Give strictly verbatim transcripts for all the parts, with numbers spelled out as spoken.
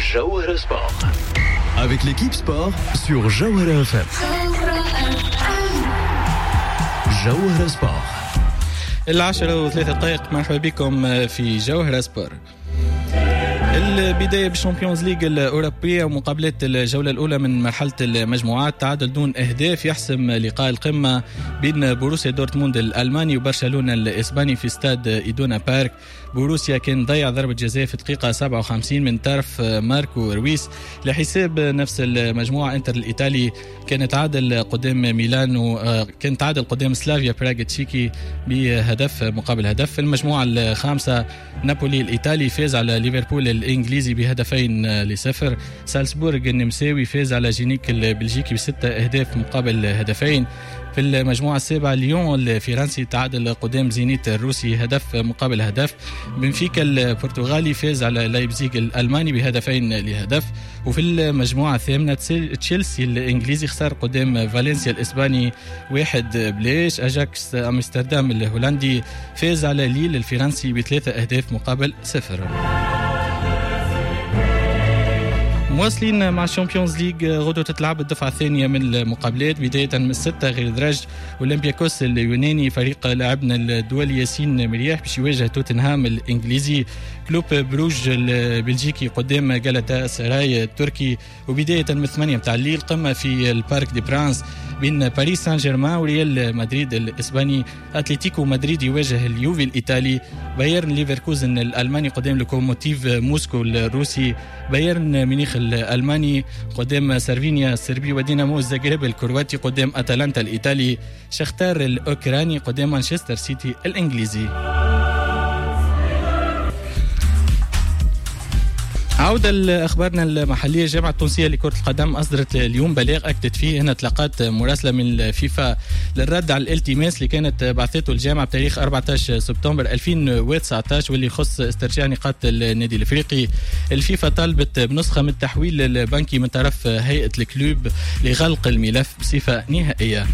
Jawhara Sport. Avec l'équipe sport sur Jawhara F M. Jawhara Sport. العشرة وثلاثة دقائق. مرحبا بكم في جوهرة سبور. البداية بالشامبيونز ليج الأوروبية ومقابلات الجولة الأولى من مرحلة المجموعات. تعادل دون أهداف يحسم لقاء القمة بين بوروسيا دورتموند الألماني وبرشلونة الإسباني في استاد إيدونا بارك. بوروسيا كان ضيع ضربة جزاء في الدقيقة سبعة وخمسين من طرف ماركو رويس. لحساب نفس المجموعة انتر الإيطالي كان تعادل قدام ميلان وكان تعادل قدام سلافيا براغ تشيكي بهدف مقابل هدف. في المجموعة الخامسة نابولي الإيطالي فاز على ليفربول الإنجليزي بهدفين لصفر. سالزبورغ النمساوي فاز على جينيك البلجيكي بستة أهداف مقابل هدفين. في المجموعة السابعة ليون الفرنسي تعادل قدام زينيت الروسي هدف مقابل هدف. بنفيكا البرتغالي فاز على لايبزيغ الألماني بهدفين لهدف. وفي المجموعة الثامنة تشيلسي الإنجليزي خسر قدام فالنسيا الإسباني واحد بلاش. أجاكس أمستردام الهولندي فاز على ليل الفرنسي بثلاثة أهداف مقابل صفر. مواصلين مع الشامبيونز ليج. غدوة تتلعب الدفعة الثانية من المقابلات بداية من الستة غير درج. أولمبياكوس اليوناني فريق لاعبنا الدولي ياسين مرياح باش يواجه توتنهام الإنجليزي. كلوب بروج البلجيكي قدام جالاتا سراي التركي. وبداية من الثمانية متاع الليل قمة في البارك دي برانس بين باريس سان جيرمان وريال مدريد الإسباني. أتلتيكو مدريد يواجه اليوفي الإيطالي. بايرن ليفركوزن الألماني قدام لوكوموتيف موسكو الروسي. بايرن ميونخ الألماني قدام سيرفينيا السربي. ودينامو زاغريب الكرواتي قدام أتلانتا الإيطالي. شختار الأوكراني قدام مانشستر سيتي الإنجليزي. عودة لأخبارنا المحلية. الجامعة التونسية لكرة القدم أصدرت اليوم بلاغ أكدت فيه أنها تلقت مراسلة من الفيفا للرد على الالتماس اللي كانت بعثته الجامعة بتاريخ أربعة عشر سبتمبر ألفين وتسعة عشر واللي يخص استرجاع نقاط النادي الأفريقي. الفيفا طالبت بنسخة من التحويل البنكي من طرف هيئة الكلوب لغلق الملف بصفة نهائية.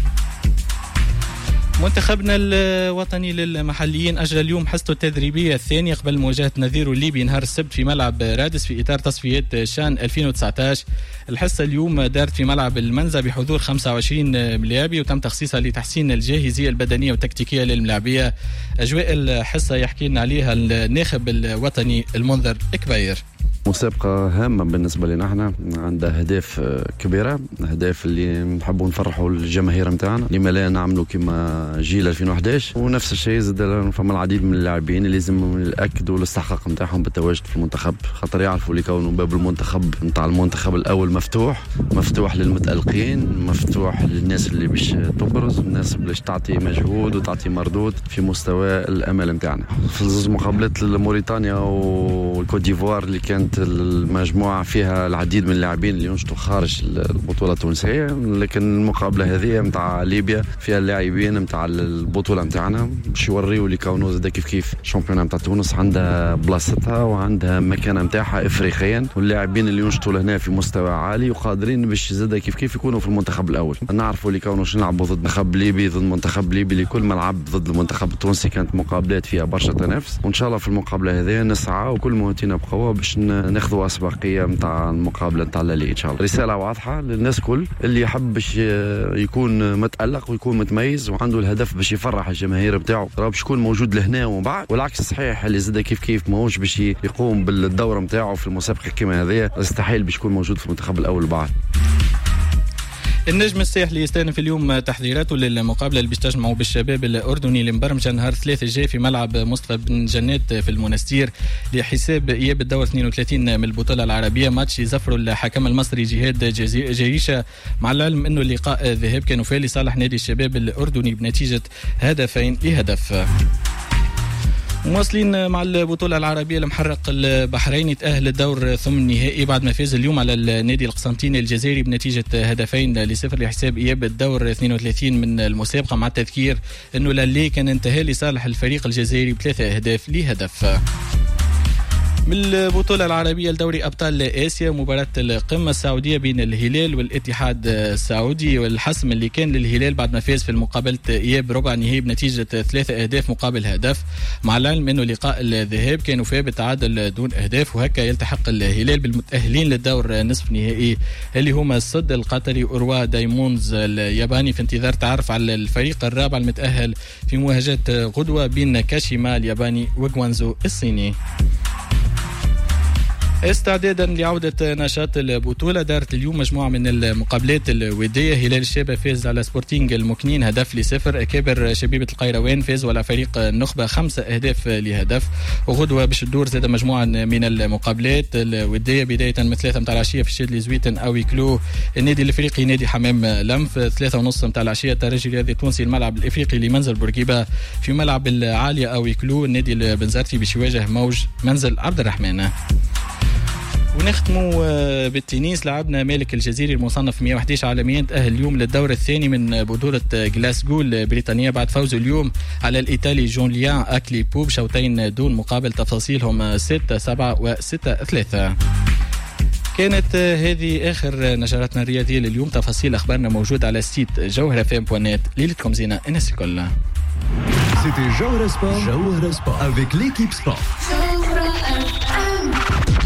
منتخبنا الوطني للمحليين أجرى اليوم حصته التدريبية الثانية قبل مواجهة نظيره الليبي نهار السبت في ملعب رادس في إطار تصفيات شان ألفين وتسعة عشر. الحصة اليوم دارت في ملعب المنزة بحضور خمسة وعشرين ملاعبي وتم تخصيصها لتحسين الجاهزية البدنية والتكتيكية للملاعبية. أجواء الحصة يحكي لنا عليها الناخب الوطني المنذر كبير. مسابقة هامة بالنسبة لنا احنا، عندها أهداف كبيرة، أهداف اللي نحبوا نفرحوا الجماهير متاعنا، لما لا نعملوا كما جيل ألفين وأحد عشر. ونفس الشيء زاد فما العديد من اللاعبين اللي لازم يأكدوا الاستحقاق متاعهم بالتواجد في المنتخب، خاطر يعرفوا اللي كونوا باب المنتخب متاع المنتخب الأول مفتوح، مفتوح للمتألقين، مفتوح للناس اللي باش تبرز، الناس باش تعطي مجهود وتعطي مردود في مستوى الأمل متاعنا. في زوج مقابلات موريتانيا والكوت ديفوار اللي كانت المجموعة فيها العديد من اللاعبين اللي ينشطوا خارج البطولة التونسية، لكن المقابلة هذه متاع ليبيا فيها اللاعبين متاع البطولة متاعنا باش يوريوا اللي كونوا زاد كيف كيف الشامبيونة متاع تونس عندها بلاصتها وعندها مكانة متاعها إفريقيا، واللاعبين اللي ينشطوا لهنا في مستوى عالي وقادرين باش زاد كيف كيف يكونوا في المنتخب الأول. نعرفوا اللي كونوا نلعبوا ضد منتخب ليبي ضد منتخب ليبي اللي كل ملعب ضد المنتخب التونسي كانت مقابلات فيها برشا تنافس، وإن شاء الله في المقابلة هذه نسعى وكل مهتنا بقوة باش ناخذوا أسبقية متاع المقابلة متاع الليل إن شاء الله. رسالة واضحة للناس كل اللي يحب باش يكون متألق ويكون متميز وعنده الهدف باش يفرح الجماهير بتاعه، راه باش يكون موجود لهنا ومن بعد، والعكس صحيح اللي زاد كيف كيف ماهوش باش يقوم بالدورة متاعه في المسابقة كما هذه استحيل باش يكون موجود في المنتخب الأول بعد. النجم الساحلي يستأنف اليوم تحضيراته للمقابلة اللي باش تجمعوا بالشباب الأردني اللي مبرمجة نهار ثلاثة الجاي في ملعب مصطفى بن جنات في المنستير لحساب إياب الدور اثنين وثلاثين من البطولة العربية. ماتش يزفروا الحكم المصري جهاد جريشة، مع العلم أنه اللقاء ذهاب كان وفاء لصالح نادي الشباب الأردني بنتيجة هدفين لهدف. مواصلين مع البطولة العربية. المحرق البحريني تأهل الدور ثم النهائي بعد ما فاز اليوم على النادي القسنطيني الجزائري بنتيجة هدفين لصفر لحساب إياب الدور اثنين وثلاثين من المسابقة، مع التذكير أنه للي كان انتهى لصالح الفريق الجزائري بثلاثة أهداف لهدف. من البطولة العربية لدوري أبطال آسيا، مباراة القمة السعودية بين الهلال والاتحاد السعودي، والحسم اللي كان للهلال بعد ما فاز في المقابلة إياب ربع نهائي بنتيجة ثلاثة أهداف مقابل هدف، مع العلم أنه لقاء الذهاب كانوا فيه بالتعادل دون أهداف، وهكا يلتحق الهلال بالمتأهلين للدور نصف نهائي اللي هما الصد القطري أوروا دايموندز الياباني، في انتظار تعرف على الفريق الرابع المتأهل في مواجهة غدوة بين كاشيما الياباني وغوانزو الصيني. استعدادا لعودة نشاط البطولة، دارت اليوم مجموعة من المقابلات الودية. هلال الشابة فاز على سبورتينغ المكنين هدف لصفر، أكابر شبيبة القيروان فاز على فريق النخبة خمسة أهداف لهدف، وغدوة باش تدور زاد مجموعة من المقابلات الودية، بداية من ثلاثة متاع العشية في الشادلي زويتن أو كلو النادي الإفريقي نادي حمام لمف، ثلاثة ونص متاع العشية الترجي الرياضي التونسي الملعب الإفريقي لمنزل بورقيبة، في ملعب العالية أو كلو النادي البنزرتي باش يواجه موج منزل عبد الرحمن. ونختموا بالتنس، لعبنا مالك الجزيري المصنف مئة وأحد عشر عالميا تأهل اليوم للدور الثاني من بطولة غلاسكو البريطانية بعد فوزه اليوم على الإيطالي جون ليان أكلي بوب شوطين دون مقابل، تفاصيلهم ستة سبعة وستة ثلاثة. كانت هذه آخر نشراتنا الرياضية لليوم، تفاصيل أخبارنا موجود على السيت جوهرة فام بوان نت. ليلتكم زينة الناس الكل. C'était Jawara Sport, Jawara Sport avec l'équipe sport.